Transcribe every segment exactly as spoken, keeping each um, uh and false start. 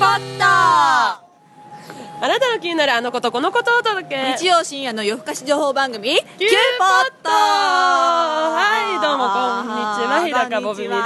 ポット。 あなたの気になるあのことこのことをお届け。 日曜深夜の夜更かし情報番組キューポット。 はい、どうもこんにちは、日高ぼぶみです。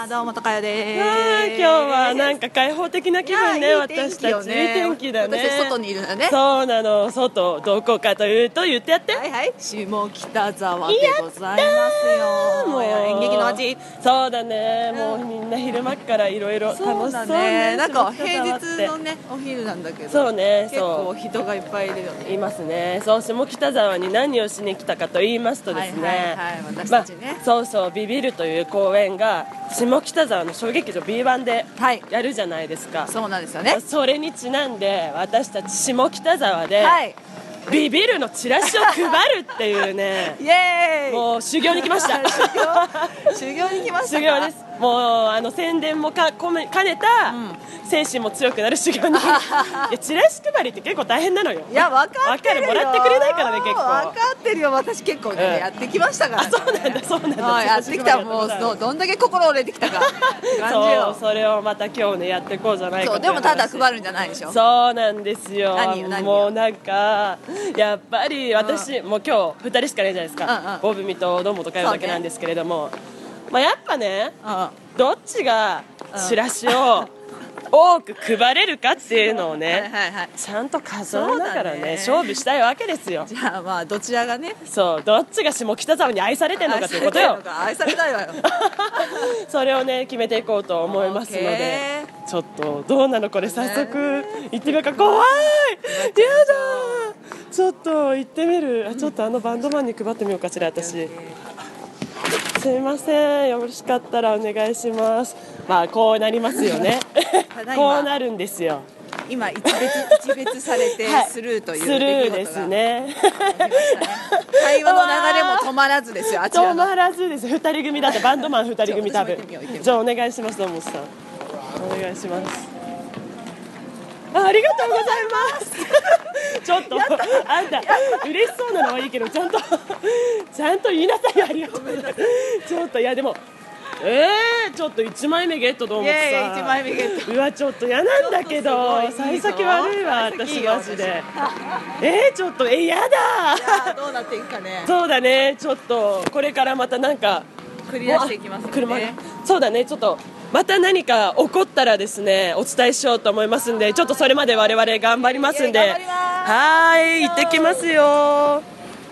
どうも高谷です。 今日はなんか開放的な気分ね。私たちいい天気だね。 私外にいるんだね。 そうなの。外どこかというと言ってやって。 はいはい、下北沢でございますよ。 もう演劇の街。 そうだね。もうみんな昼間からいろいろ楽しそうね。 なんか平日のねお昼なんだけど、 そうね、 結構人がいっぱいいるよね。 いますね。そう、下北沢に何をしに来たかと言いますとですね、 はいはいはい、私たちね、 まあ、そうそう、ビビるという公演が下北沢の小劇場 ビーワン でやるじゃないですか、はい、 そうなんですよね。 それにちなんで私たち下北沢で、はい、ビビるのチラシを配るっていうねイエーイ、もう修行に来ました修行修行に来ましたか。 修行です。もうあの宣伝もか兼ねた、うん、精神も強くなる修行にいやチラシ配りって結構大変なのよ。 いや分かってるよ、 分かる、もらってくれないからね。結構分かってるよ。私結構ね、うん、やってきましたから、ね、 あ、そうなんだそうなんだ、 やってきた。もうど, どんだけ心折れてきたかそう、それをまた今日ねやっていこうじゃないかと。 そうでもただ配るんじゃないでしょ。 そうなんですよ。 何よ何よ。 もうなんかやっぱり私、うん、もう今日ふたりしかいないじゃないですか、うんうん、ボブミとドンモとかよだけなんですけれども、ね、まあ、やっぱね、うん、どっちがチラシを多く配れるかっていうのをね、はいはいはい、ちゃんと数えながら ね, ね勝負したいわけですよ。 じゃあまあどちらがね、 そうどっちが下北沢に愛されてるのかということよ。 愛されたいわよそれをね決めていこうと思いますので、ちょっとどうなのこれ、早速行ってみようか。怖い、やだ、ちょっと行ってみる、うん、ちょっとあのバンドマンに配ってみようかしら。私すいません、よろしかったらお願いします。まあこうなりますよねこうなるんですよ。 今一別一別されてスルーという、 はい、スルーですね会話の流れも止まらずですよ。あちらの止まらずです。ふたり組だって、バンドマンふたり組多分じゃあお願いします。どうもさんお願いします。 あ, ありがとうございますちょっとあんた嬉しそうなのはいいけど、ちゃんとちゃんと言いなさいよ。ありがとうございますちょっといやでもえー、ちょっといちまいめゲットと思ってさ、 いちまいめゲット、 うわちょっと嫌なんだけど、幸先悪いわ私マジでえー、ちょっとえやだいやどうなっていくかね。 そうだね、ちょっとこれからまたなんか繰り出していきますよね。 そうだね、ちょっとまた何か起こったらですねお伝えしようと思いますんで、ちょっとそれまで我々頑張りますんで、はーい行ってきますよ。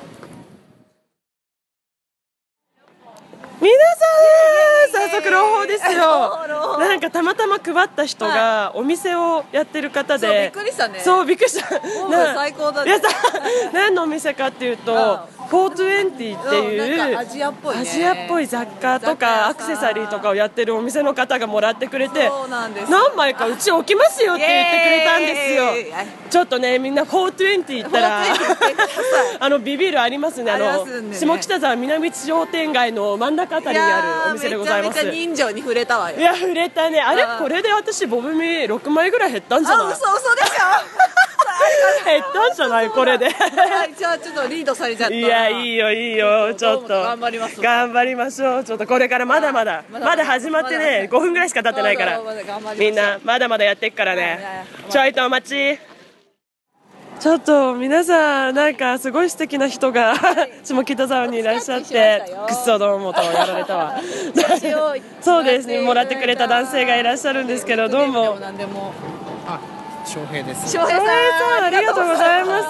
皆さん早速朗報ですよ。なんかたまたま配った人がお店をやってる方で、 そうびっくりしたね。 そうびっくりした。 最高だね。 何のお店かっていうとフォートゥエンティっていうアジアっぽいね、 アジアっぽい雑貨とかアクセサリーとかをやってるお店の方がもらってくれて、何枚かうち置きますよって言ってくれたんですよ。ちょっとねみんなフォートゥエンティ行ったらあのビビるありますね。あの下北沢南口商店街の真ん中あたりにあるお店でございます。 めちゃめちゃ人情に触れたわよ。 いや触れたね。あれこれで私ボブミろくまいぐらい減ったんじゃない？ あ、嘘嘘でしょ減ったんじゃないこれでじゃあちょっとリードされちゃった。 いやいいよいいよ、ちょっと頑張ります。 頑張りましょう。ちょっとこれからまだまだまだ始まってねごふんぐらいしか経ってないから、みんなまだまだやっていくからね。ちょいとお待ち。ちょっと皆さんなんかすごい素敵な人が下北沢にいらっしゃって、くっそどうもとやられたわそうですね、もらってくれた男性がいらっしゃるんですけど、どうも翔平です。 翔平さんありがとうございます。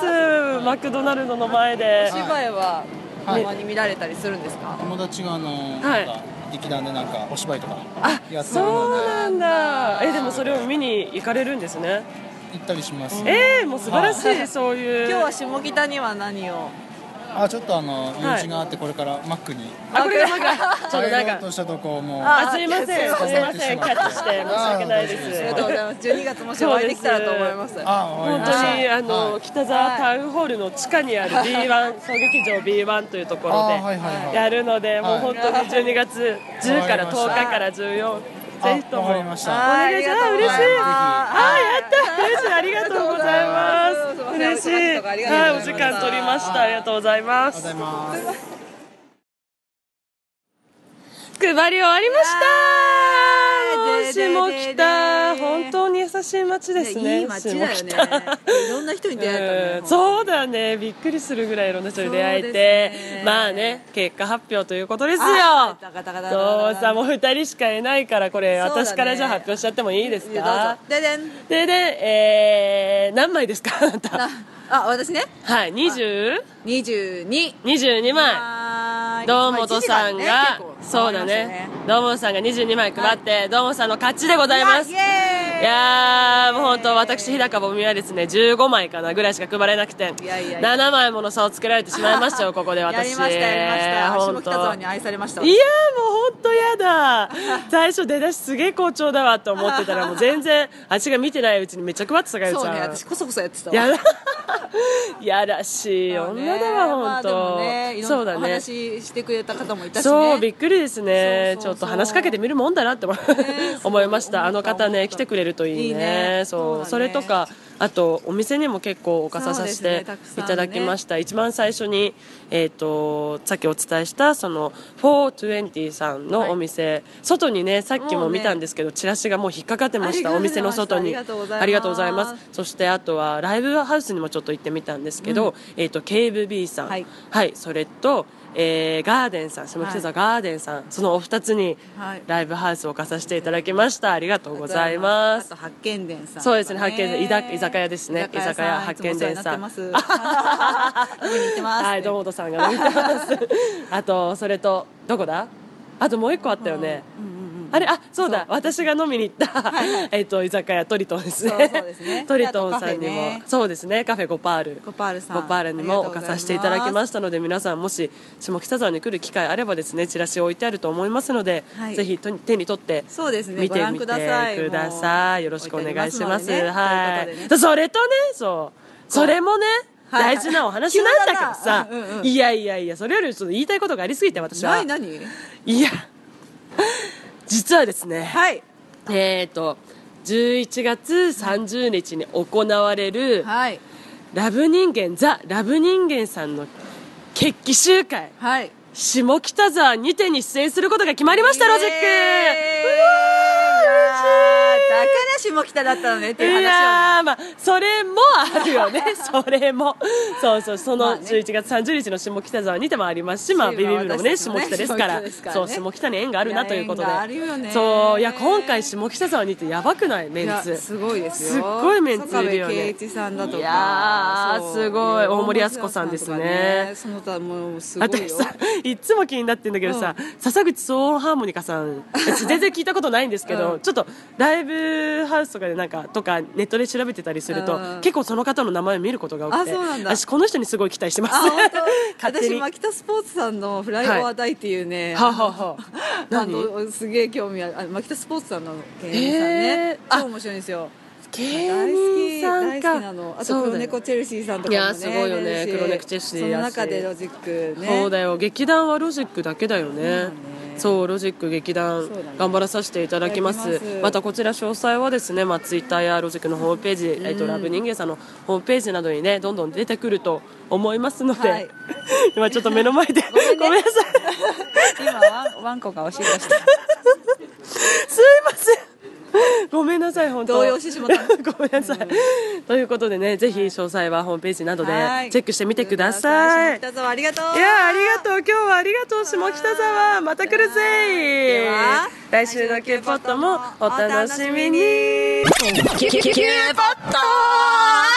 マクドナルドの前で。 お芝居はたまに見られたりするんですか？ 友達があの、はい、劇団でなんかお芝居とかやってるので。 そうなんだ。えでもそれを見に行かれるんですね。 行ったりします。 えー、もう素晴らしい、はい、そういう。 今日は下北には何を？ あ、ちょっとあの用事があってこれからマックに。 あ、これがマック。 ちょっとなんか。としたとこもう。 あ、すいません、すいません、キャッチして申し訳ないです。 ありがとうございます。じゅうにがつもしお会いできたらと思います。 あ、本当にあの北沢タウンホールの地下にある ビーワン 小劇場 ビーワン というところでやるので、もう本当にじゅうにがつじゅうからとおかからじゅうよっか。ぜひともお願いします。あ、嬉しい。あ、やった嬉しい。ありがとうございます。嬉しい。はい、お時間取りました。ありがとうございます。配り終わりました。もう下北本当に優優しい街ですね。 いい街だよね。いろんな人に出会えたね。 そうだね、びっくりするぐらいいろんな人に出会えて、ね、まあね、結果発表ということですよ。どうさ、もうふたりしかいないから、これ、ね、私からじゃあ発表しちゃってもいいですか。 ででんでで、えー、何枚ですか、あなた。 あ、私ね。 はい、にじゅうにじゅうに。 にじゅうにまい。堂本さんが、そうだね。堂本さんがにじゅうにまい配って、堂本さんの勝ちでございます。いやー、もう本当、私、日高ぼみはですね、じゅうごまいかなぐらいしか配れなくて、ななまいもの差をつけられてしまいましたよ、ここで私。 やりました、やりました。下北沢に愛されました。 いやー、もう本当やだ。最初出だしすげえ好調だわと思ってたら、もう全然、私が見てないうちにめっちゃ配ってたから、 そうね、私こそこそやってたわ。 やだ。やらしい女だわ、本当。そうだね。 お話してくれた方もいたしね。 そう、びっくりですね。ちょっと話しかけてみるもんだなって思いました。あの方ね、来てくれるといいね。そう、それとか、あとお店にも結構お貸させていただきました。一番最初に、えっと、さっきお伝えしたそのフォーにじゅうさんのお店、外にね、さっきも見たんですけど、チラシがもう引っかかってました。お店の外に。ありがとうございます。そしてあとはライブハウスにもちょっと行ってみたんですけど、えっと ケーブイビー さん、はい、それと、えー、ガーデンさん、下北沢ガーデンさん、そのお二つにライブハウスを貸させていただきました。ありがとうございます。 あと発見殿さん、 そうですね、発見殿、居酒屋ですね、居酒屋発見殿さん。はい、堂本さんが飲みに行ってます。あとそれとどこだ？あともう一個あったよね。あれ、あ、そうだ、私が飲みに行った、えっと、居酒屋トリトンですね。トリトンさんにも、そうですね、カフェゴパール。 ゴパールさん。 ゴパールにも置かさせていただきましたので、皆さんもし下北沢に来る機会あればですね、チラシ置いてあると思いますので、ぜひ手に取って見てみてください。よろしくお願いします。はい。それとね、そう、それもね、大事なお話なんだけどさ、いやいやいや、それよりちょっと言いたいことがありすぎて、私は。 何何？ いや、実はですね、 はい、 えっとじゅういちがつさんじゅうにちに行われる、はい、ラブ人間ザ・ラブ人間さんの決起集会、はい、下北沢にてに出演することが決まりました。ロジック、うわー、嬉しい。 だから下北だったのねっていう話を、ね、 いやー、まあそれもあるよね。それもそうそう、そのじゅういちがつさんじゅうにちの下北沢にてもありますし、まあビビビもね下北ですから、そう下北に縁があるなということで、そう、いや今回下北沢にてやばくない？メンツすごいですよ。 すっごいメンツいるよね。 圭一さんだとか、 いやーすごい、大森靖子さんですね。 その他もうすごいよ。 私さ、いつも気になってるんだけどさ、笹口騒音ハーモニカさん、全然聞いたことないんですけど、ちょっとライブハウスとかでなんかとかネットで調べてたりすると、結構その方の名前を見ることが多くて、私この人にすごい期待してます。 私マキタスポーツさんのフライオアダイっていうね、 ははは何すげえ興味ある。マキタスポーツさんの芸人さんね、超面白いんですよ。 芸人さんか。 大好きなの。あと黒猫チェルシーさんとかもね。 いやすごいよね、黒猫チェルシー。 その中でロジックね。 そうだよ、劇団はロジックだけだよね。そう、ロジック劇団頑張らさせていただきます。またこちら詳細はですね、まあ、ツイッターやロジックのホームページ、えっと、ラブ人間さんのホームページなどにねどんどん出てくると思いますので、はい、今ちょっと目の前でごめん、ね、ごめんなさい。 今はワンコがおしっこしてすいません、ごめんなさい、本当動揺してしまったごめんなさい、うん、ということでね、ぜひ詳細はホームページなどでチェックしてみてください。 下北沢ありがとう。 いやありがとう、今日はありがとう下北沢、また来るぜ。では来週のキューポットもお楽しみに。キューポット